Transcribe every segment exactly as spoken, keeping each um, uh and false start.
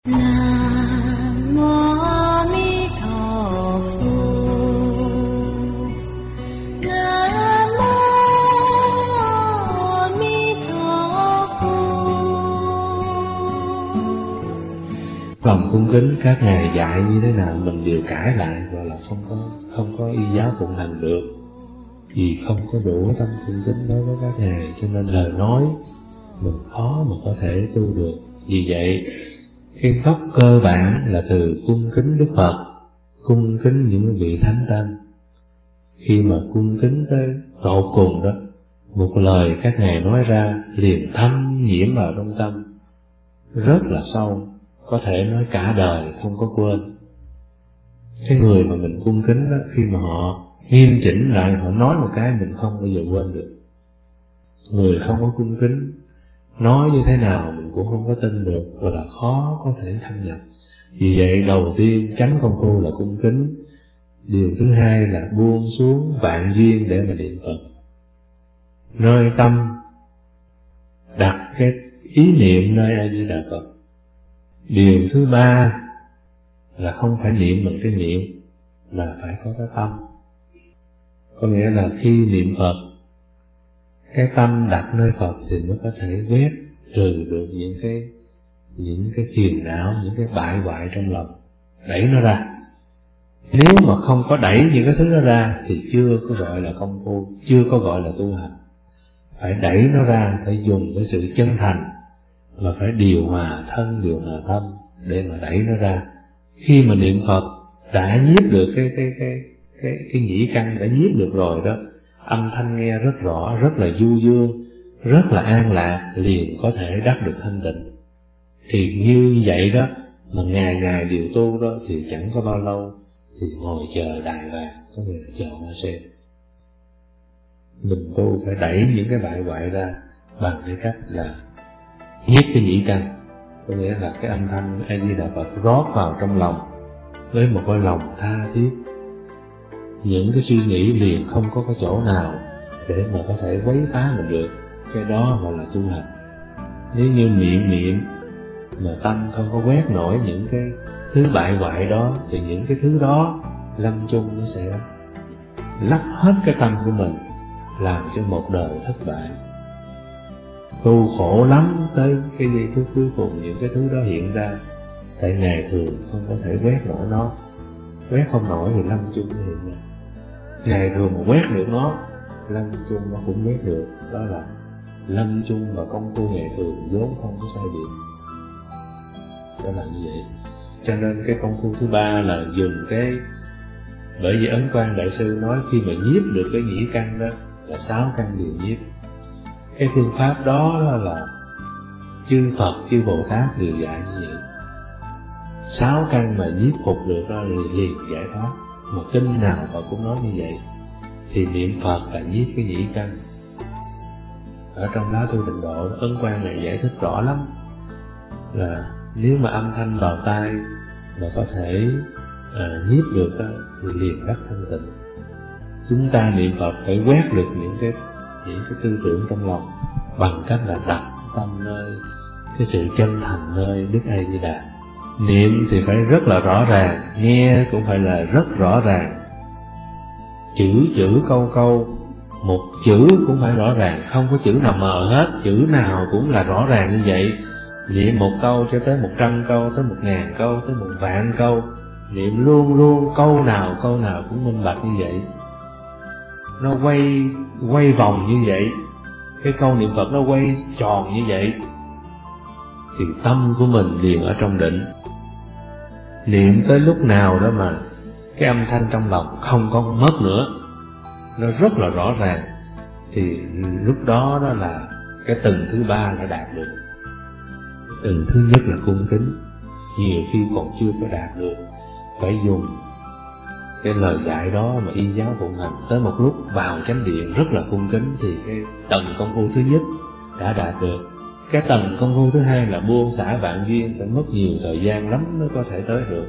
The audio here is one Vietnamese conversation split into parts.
Nam mô A Di Đà Phật. Nam mô A Di Đà Phật. Lòng cung kính các ngài dạy như thế nào mình đều cãi lại, gọi là không có không có y giáo phụng hành được, vì không có đủ tâm cung kính đối với các ngài, cho nên lời nói mình khó mà có thể tu được. Vì vậy cái gốc cơ bản là từ cung kính Đức Phật, cung kính những vị thánh tăng. Khi mà cung kính tới tột cùng đó, một lời các ngài nói ra liền thâm nhiễm vào trong tâm, rất là sâu, có thể nói cả đời không có quên. Cái người mà mình cung kính đó, khi mà họ nghiêm chỉnh lại, họ nói một cái mình không bao giờ quên được. Người không có cung kính nói như thế nào mình cũng không có tin được, và là khó có thể thâm nhập. Vì vậy đầu tiên chánh công phu là cung kính. Điều thứ hai là buông xuống vạn duyên để mà niệm Phật, nơi tâm đặt cái ý niệm nơi A Di Đà Phật. Điều thứ ba là không phải niệm bằng cái miệng mà phải có cái tâm. Có nghĩa là khi niệm Phật, cái tâm đặt nơi Phật thì mới có thể quét trừ được những cái những cái phiền não, những cái bại hoại trong lòng, đẩy nó ra. Nếu mà không có đẩy những cái thứ đó ra thì chưa có gọi là công phu, chưa có gọi là tu hành. Phải đẩy nó ra, phải dùng cái sự chân thành, và phải điều hòa thân, điều hòa tâm để mà đẩy nó ra. Khi mà niệm Phật đã nhiếp được cái cái cái cái cái nhĩ căn, đã nhiếp được rồi đó, âm thanh nghe rất rõ, rất là du dương, rất là an lạc, liền có thể đắc được thanh tịnh. Thì như vậy đó, mà ngày ngày điều tu đó thì chẳng có bao lâu thì ngồi chờ đài vàng, có nghĩa là chờ hoa sen. Mình tu phải đẩy những cái bại hoại ra bằng cái cách là nhiếp cái nhĩ căn, có nghĩa là cái âm thanh A Di Đà Phật rót vào trong lòng với một cái lòng tha thiết. Những cái suy nghĩ liền không có cái chỗ nào để mà có thể quấy phá mình được, cái đó gọi là tu hành. Nếu như miệng miệng mà tâm không có quét nổi những cái thứ bại hoại đó, thì những cái thứ đó lâm chung nó sẽ lấp hết cái tâm của mình, làm cho một đời thất bại. Tu khổ lắm tới cái giây phút cuối cùng những cái thứ đó hiện ra, tại ngày thường không có thể quét nổi nó. Quét không nổi thì lâm chung nó hiện ra. Ngày thường mà quét được nó, lâm chung nó cũng quét được. Đó là lâm chung và công phu ngày thường vốn không có sai biệt. Đó là như vậy. Cho nên cái công phu thứ ba là dùng cái, bởi vì Ấn Quang Đại Sư nói khi mà nhiếp được cái nhĩ căn đó là sáu căn đều nhiếp. Cái phương pháp đó là chư Phật, chư Bồ Tát đều dạy như vậy. Sáu căn mà nhiếp phục được đó liền, liền giải thoát. Mà kinh nào Phật cũng nói như vậy. Thì niệm Phật là nhiếp cái nhĩ căn. Ở trong Lá Thư Tịnh Độ, Ấn Quang này giải thích rõ lắm, là nếu mà âm thanh vào tai mà có thể uh, nhiếp được đó, thì liền đắc thanh tịnh. Chúng ta niệm Phật phải quét được những cái những cái tư tưởng trong lòng bằng cách là đặt tâm nơi cái sự chân thành nơi Đức A Di Đà. Niệm thì phải rất là rõ ràng, nghe cũng phải là rất rõ ràng, chữ chữ câu câu, một chữ cũng phải rõ ràng, không có chữ nào mờ hết, chữ nào cũng là rõ ràng như vậy. Niệm một câu cho tới một trăm câu, tới một ngàn câu, tới một vạn câu, niệm luôn luôn câu nào câu nào cũng minh bạch như vậy. Nó quay quay vòng như vậy, cái câu niệm Phật nó quay tròn như vậy, thì tâm của mình liền ở trong định. Niệm tới lúc nào đó mà cái âm thanh trong lòng không có mất nữa, nó rất là rõ ràng, thì lúc đó đó là cái tầng thứ ba đã đạt được. Tầng thứ nhất là cung kính, nhiều khi còn chưa có đạt được, phải dùng cái lời dạy đó mà y giáo phụng hành. Tới một lúc vào chánh điện rất là cung kính thì cái tầng công phu thứ nhất đã đạt được. Cái tầng công phu thứ hai là buông xả vạn duyên, phải mất nhiều thời gian lắm mới có thể tới được.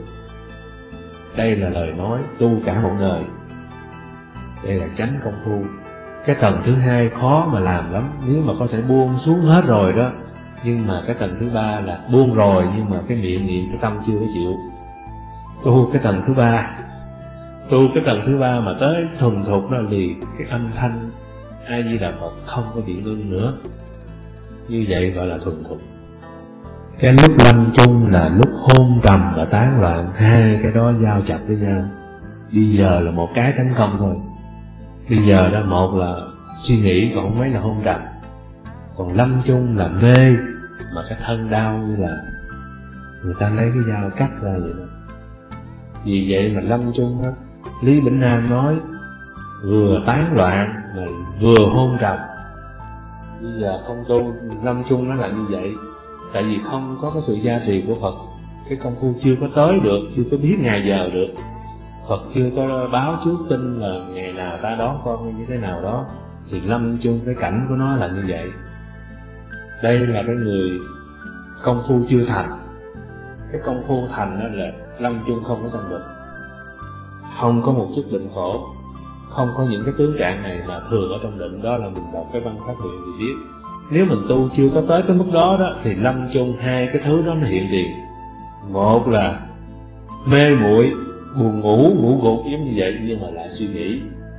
Đây là lời nói tu cả một đời, đây là chánh công phu. Cái tầng thứ hai khó mà làm lắm, nếu mà có thể buông xuống hết rồi đó Nhưng mà cái tầng thứ ba là buông rồi, nhưng mà cái miệng niệm, cái tâm chưa có chịu. Tu cái tầng thứ ba, tu cái tầng thứ ba mà tới thuần thục đó thì cái âm thanh A Di Đà Phật không có bị ngưng nữa. Như vậy gọi là thuần thục. Cái lúc lâm chung là lúc hôn trầm và tán loạn, hai cái đó giao chập với nhau. Bây giờ là một cái tấn công thôi. Bây giờ đó một là suy nghĩ, còn mấy là hôn trầm. Còn lâm chung là mê, mà cái thân đau như là người ta lấy cái dao cắt ra vậy đó. Vì vậy mà lâm chung đó, Lý Bỉnh Nam nói vừa tán loạn mà vừa hôn trầm. Bây giờ không tu lâm chung nó là như vậy. Tại vì không có cái sự gia trì của Phật, cái công phu chưa có tới được, chưa có biết ngày giờ được. Phật chưa có báo trước tin là ngày nào ta đón con như thế nào đó, thì lâm chung cái cảnh của nó là như vậy. Đây là cái người công phu chưa thành. Cái công phu thành đó là lâm chung không có sanh bệnh, không có một chút bệnh khổ, không có những cái tướng trạng này mà thường ở trong định. Đó là mình đọc cái văn phát nguyện thì biết. Nếu mình tu chưa có tới cái mức đó đó thì lâm chung hai cái thứ đó nó hiện tiền. Một là mê muội, buồn ngủ, ngủ gục giống như vậy nhưng mà lại suy nghĩ.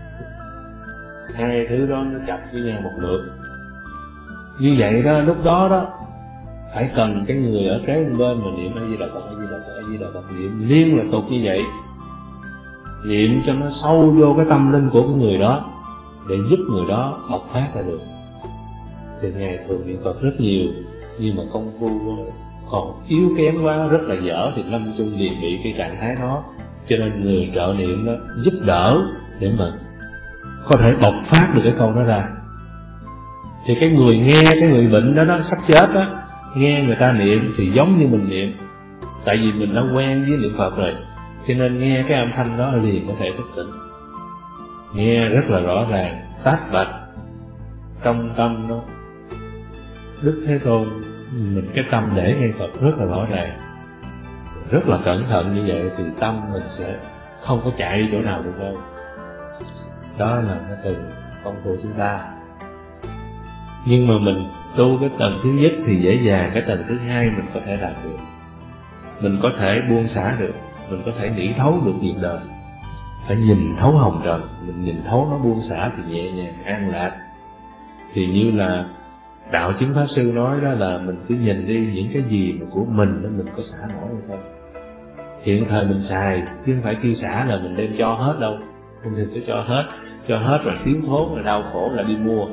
Hai thứ đó nó chập với nhau một lượt. Như vậy đó, lúc đó đó phải cần cái người ở kế bên mà niệm A Di Đà Phật, A Di Đà Phật, A Di Đà Phật, niệm liên là tục như vậy, niệm cho nó sâu vô cái tâm linh của cái người đó để giúp người đó bộc phát ra được. Thì ngày thường niệm Phật rất nhiều, nhưng mà công phu còn yếu kém quá, rất là dở, thì lâm chung liền bị cái trạng thái đó. Cho nên người trợ niệm đó giúp đỡ để mà có thể bộc phát được cái câu đó ra. Thì cái người nghe, cái người bệnh đó đó sắp chết đó, nghe người ta niệm thì giống như mình niệm. Tại vì mình đã quen với niệm Phật rồi, cho nên nghe cái âm thanh đó liền có thể thức tỉnh. Nghe rất là rõ ràng, tách bạch. Trong tâm đó Đức Thế Tôn, mình cái tâm để nghe Phật rất là rõ ràng, rất là cẩn thận như vậy thì tâm mình sẽ không có chạy đi chỗ nào được đâu. Đó là cái từ công phu thứ ba. Nhưng mà mình tu cái tầng thứ nhất thì dễ dàng, cái tầng thứ hai mình có thể đạt được. Mình có thể buông xả được, mình có thể nghĩ thấu được việc đời. Phải nhìn thấu hồng trần, mình nhìn thấu nó buông xả thì nhẹ nhàng, an lạc. Thì như là Đạo Chứng Pháp Sư nói đó, là mình cứ nhìn đi những cái gì mà của mình đó mình có xả nổi hay không. Hiện thời mình xài, chứ không phải khi xả là mình đem cho hết đâu. Không đừng có cho hết, cho hết rồi thiếu thốn rồi đau khổ là đi mua.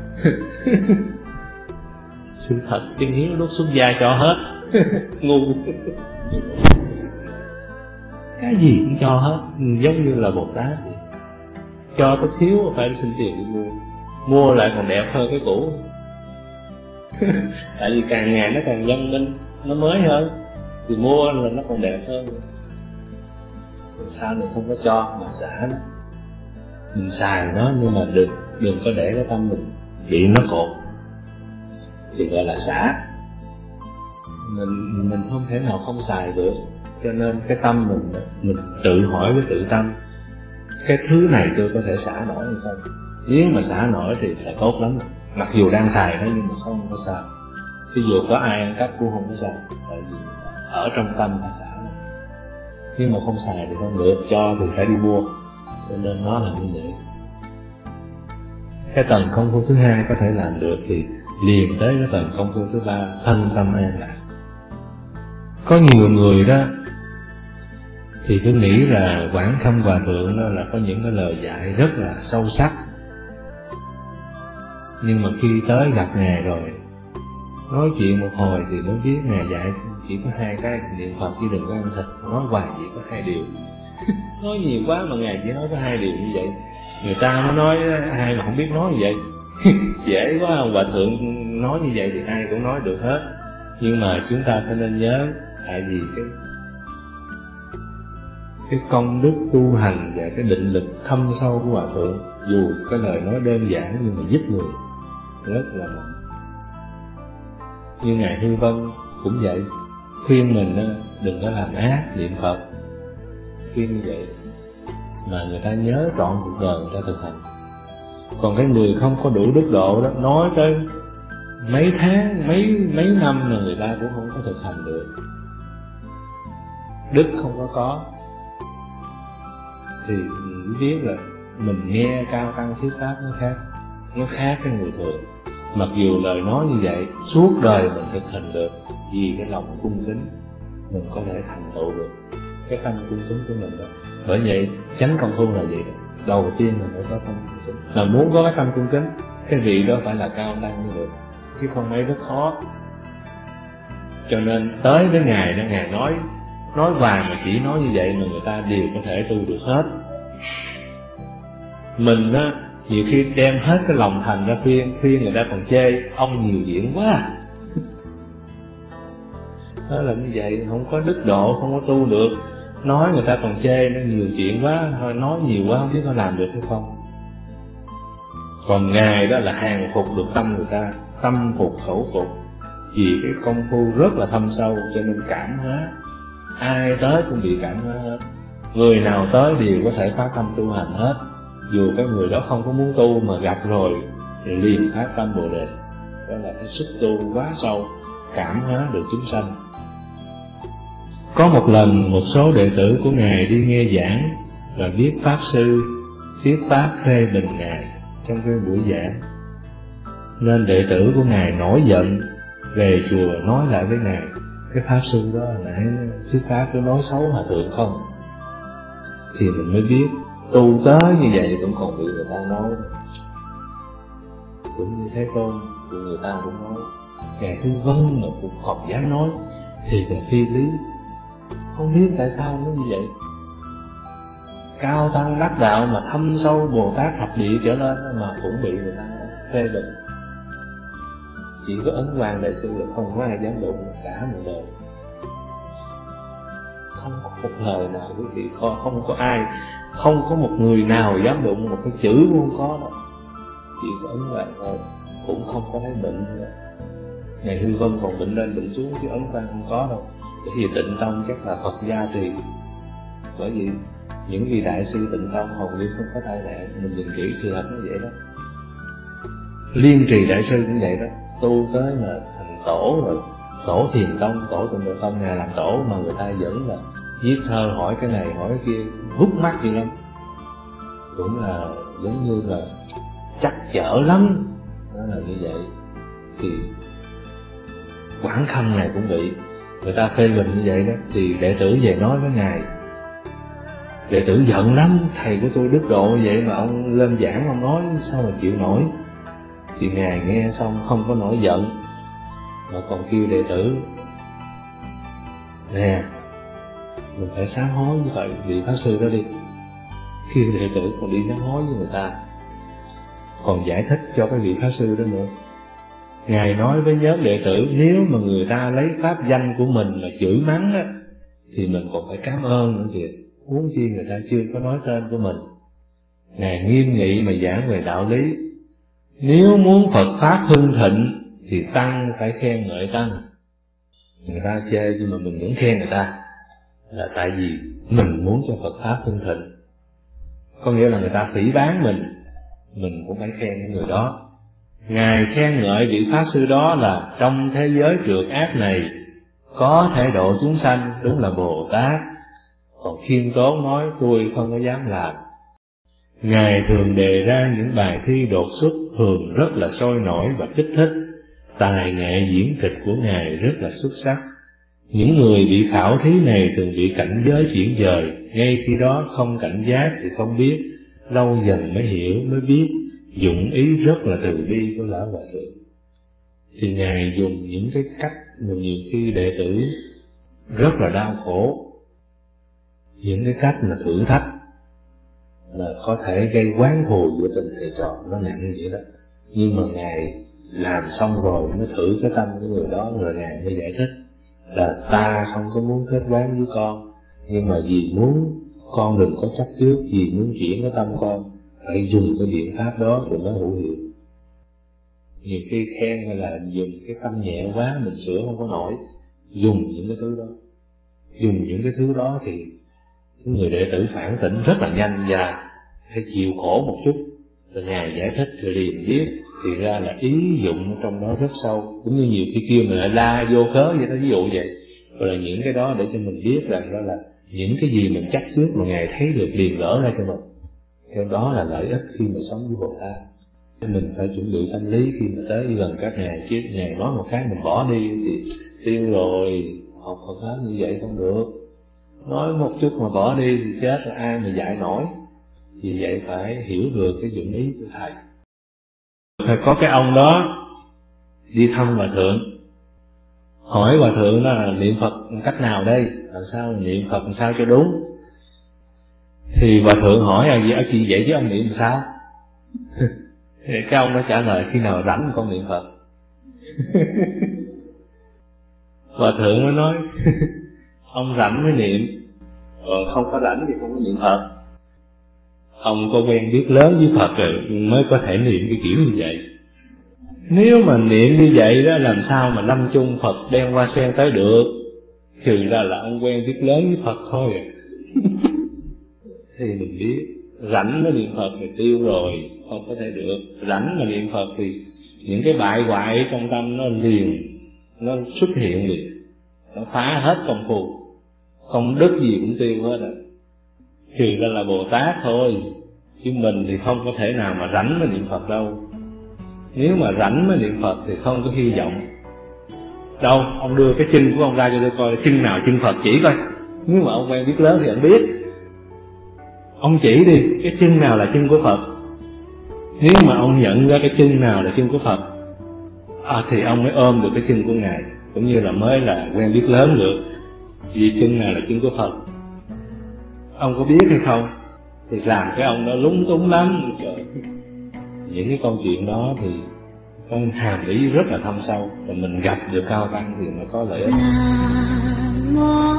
Sự thật chân hiếu đốt xuống vai cho hết. Ngu. Cái gì cũng cho hết, giống như là Bồ Tát vậy. Cho có thiếu phải xin tiền đi mua, mua lại còn đẹp hơn cái cũ. Tại vì càng ngày nó càng văn minh, nó mới hơn, thì mua là nó còn đẹp hơn. Sao mình không có cho mà xả nó? Mình xài nó nhưng mà đừng đừng có để cái tâm mình bị nó cột, thì gọi là xả. Mình mình không thể nào không xài được, cho nên cái tâm mình mình tự hỏi với tự tâm, cái thứ này tôi có thể xả nổi hay không? Nếu mà xả nổi thì là tốt lắm, mặc dù đang xài nó nhưng mà không có sao. Ví dụ có ai ăn cắp cũng không có sao, tại vì ở trong tâm là xả. Nhưng mà không xài thì không được, cho thì phải đi mua, cho nên nó là như vậy. Cái tầng công phu thứ hai có thể làm được thì liền tới cái tầng công phu thứ ba, thân tâm an lạc. Có nhiều người đó thì cứ nghĩ là Quảng Khâm Hòa Thượng đó là có những cái lời dạy rất là sâu sắc, nhưng mà khi tới gặp Ngài rồi, nói chuyện một hồi thì mới biết Ngài dạy chỉ có hai cái: niệm Phật chứ đừng có ăn thịt. Nói hoài chỉ có hai điều. Nói nhiều quá mà Ngài chỉ nói có hai điều như vậy. Người ta mới nói ai mà không biết nói như vậy. Dễ quá, ông Hòa Thượng nói như vậy thì ai cũng nói được hết. Nhưng mà chúng ta phải nên nhớ, tại vì cái cái công đức tu hành và cái định lực thâm sâu của Hòa Thượng, dù cái lời nói đơn giản nhưng mà giúp người rất là mạnh. Như Ngài Hư Vân cũng vậy, khuyên mình đừng có làm ác, niệm Phật, khuyên như vậy mà người ta nhớ trọn cuộc đời người ta thực hành. Còn cái người không có đủ đức độ đó, nói tới mấy tháng, mấy mấy năm mà người ta cũng không có thực hành được, đức không có có, thì mình biết là mình nghe cao tăng thuyết pháp nó khác, nó khác cái người thường. Mặc dù lời nói như vậy suốt đời mình thực hành được, vì cái lòng cung kính mình có thể thành tựu được cái tâm cung kính của mình đó. Bởi vậy chánh công phu là gì đó? Đầu tiên là phải có tâm cung kính. Là muốn có cái tâm cung kính, cái vị đó phải là cao tăng mới được, chứ không mấy rất khó. Cho nên tới với Ngài đó, Ngài nói nói vàng mà chỉ nói như vậy mà người ta đều có thể tu được hết. Mình á, nhiều khi đem hết cái lòng thành ra khuyên, khuyên người ta còn chê ông nhiều diễn quá. Đó là như vậy, không có đức độ, không có tu được. Nói người ta còn chê nó nhiều chuyện quá, thôi nói nhiều quá không biết có làm được hay không. Còn Ngài đó là hàng phục được tâm người ta, tâm phục khẩu phục, vì cái công phu rất là thâm sâu cho nên cảm hóa. Ai tới cũng bị cảm hóa hết, người nào tới đều có thể phát tâm tu hành hết, dù cái người đó không có muốn tu mà gặp rồi thì liền phát tâm Bồ Đề. Đó là cái sức tu quá sâu, cảm hóa được chúng sanh. Có một lần một số đệ tử của Ngài đi nghe giảng và biết Pháp Sư thuyết Pháp phê bình Ngài trong cái buổi giảng, nên đệ tử của Ngài nổi giận về chùa nói lại với Ngài: cái Pháp Sư đó nãy thuyết Pháp cứ nói xấu Hòa Thượng không. Thì mình mới biết tu tới như vậy cũng còn bị người ta nói. Cũng như Thế Tôn thì người ta cũng nói, Ngài Thư Vân mà cũng không dám nói thì là phi lý. Không biết tại sao nó như vậy. Cao tăng đắc đạo mà thâm sâu Bồ Tát thập địa trở lên mà cũng bị người ta phê bình. Chỉ có Ấn Quang Đại Sư là không có ai dám đụng cả một đời. Không có một lời nào quý vị coi, không có ai, không có một người nào dám đụng một cái chữ cũng không có đâu. Chỉ có Ấn Quang thôi, cũng không có thấy bệnh nữa. Ngài Hư Vân còn bệnh lên bệnh xuống chứ Ấn Quang không có đâu. Bởi vì Tịnh Tông chắc là Phật gia trì. Bởi vì những vị đại sư Tịnh Tông hầu như không có tai nạn, mình nhìn kỹ sự thật nó vậy đó. Liên Trì Đại Sư cũng vậy đó, tu tới mà thành tổ rồi, tổ Thiền Tông, tổ Tịnh Độ Tông, Ngài làm tổ mà người ta vẫn là viết thơ hỏi cái này hỏi cái kia, hút mắt vậy lắm. Cũng là giống như là chắc chở lắm, đó là như vậy. Thì Quảng Khâm này cũng bị người ta phê bình như vậy đó, thì đệ tử về nói với Ngài. Đệ tử giận lắm, thầy của tôi đức độ như vậy mà ông lên giảng ông nói sao mà chịu nổi. Thì Ngài nghe xong không có nổi giận, mà còn kêu đệ tử: nè, mình phải sám hối với vậy vị Pháp Sư đó đi. Kêu đệ tử còn đi sám hối với người ta, còn giải thích cho cái vị Pháp Sư đó nữa. Ngài nói với nhóm đệ tử, nếu mà người ta lấy pháp danh của mình mà chửi mắng á, thì mình còn phải cảm ơn nữa kìa, huống chi người ta chưa có nói tên của mình. Ngài nghiêm nghị mà giảng về đạo lý. Nếu muốn Phật Pháp hưng thịnh thì Tăng phải khen ngợi Tăng. Người ta chê nhưng mà mình vẫn khen người ta, là tại vì mình muốn cho Phật Pháp hưng thịnh. Có nghĩa là người ta phỉ báng mình, mình cũng phải khen người đó. Ngài khen ngợi vị Pháp Sư đó là trong thế giới trượt ác này có thể độ chúng sanh, đúng là Bồ Tát. Còn khiêm tốn nói tôi không có dám làm. Ngài thường đề ra những bài thi đột xuất thường rất là sôi nổi và kích thích. Tài nghệ diễn kịch của Ngài rất là xuất sắc. Những người bị khảo thí này thường bị cảnh giới chuyển dời, ngay khi đó không cảnh giác thì không biết, lâu dần mới hiểu mới biết, dụng ý rất là từ bi của Lão Hòa Thượng. Thì Ngài dùng những cái cách mà nhiều khi đệ tử rất là đau khổ, những cái cách mà thử thách là có thể gây oán thù giữa tình thầy trò, nó nặng như vậy đó. Nhưng mà Ngài làm xong rồi mới thử cái tâm của người đó, rồi Ngài mới giải thích là ta không có muốn kết oán với con, nhưng mà vì muốn con đừng có chấp trước, vì muốn chuyển cái tâm con, phải dùng cái biện pháp đó rồi mới hữu hiệu. Nhiều khi khen hay là dùng cái tâm nhẹ quá mình sửa không có nổi, dùng những cái thứ đó, dùng những cái thứ đó thì người đệ tử phản tỉnh rất là nhanh và phải chịu khổ một chút, rồi Ngài giải thích rồi liền biết, thì ra là ý dụng trong đó rất sâu. Cũng như nhiều khi kêu mình lại la vô cớ vậy đó, ví dụ vậy. Rồi là những cái đó để cho mình biết rằng đó là những cái gì mình chắc trước mà Ngài thấy được liền gỡ ra cho mình. Theo đó là lợi ích khi mà sống với Bồ Tát. Mình phải chuẩn bị tâm lý khi mà tới gần các Ngài, chứ Ngài nói một cái mình bỏ đi thì tiêu rồi. Học Phật pháp như vậy không được. Nói một chút mà bỏ đi thì chết rồi, ai mà dạy nổi. Vì vậy phải hiểu được cái dụng ý của Thầy. Phải có cái ông đó đi thăm Hòa Thượng, hỏi Hòa Thượng đó là niệm Phật cách nào đây, làm sao niệm Phật làm sao cho đúng. Thì Hòa Thượng hỏi là gì, chị dạy với ông niệm làm sao? Thì cái ông đó trả lời khi nào rảnh con niệm Phật. Hòa Thượng mới nói ông rảnh mới niệm, còn không có rảnh thì không có niệm Phật. Ông có quen biết lớn với Phật rồi mới có thể niệm cái kiểu như vậy. Nếu mà niệm như vậy đó làm sao mà lâm chung Phật đem hoa sen tới được, trừ ra là ông quen biết lớn với Phật thôi. Thì mình biết rảnh mới niệm Phật thì tiêu rồi, không có thể được. Rảnh mà niệm Phật thì những cái bại hoại trong tâm nó liền, nó xuất hiện liền, nó phá hết công phu, công đức gì cũng tiêu hết rồi. Trừ ra là Bồ Tát thôi, chứ mình thì không có thể nào mà rảnh mới niệm Phật đâu. Nếu mà rảnh mới niệm Phật thì không có hy vọng. Đâu, ông đưa cái chân của ông ra cho tôi coi, chân nào chân Phật chỉ coi. Nếu mà ông quen biết lớn thì ông biết. Ông chỉ đi, cái chân nào là chân của Phật. Nếu mà ông nhận ra cái chân nào là chân của Phật, à, thì ông mới ôm được cái chân của Ngài, cũng như là mới là quen biết lớn được. Vì chân nào là chân của Phật, ông có biết hay không? Thì làm cái ông đó lúng túng lắm. Trời. Những cái câu chuyện đó thì có hàm ý rất là thâm sâu, và mình gặp được cao tăng thì nó có lợi ích. Nam mô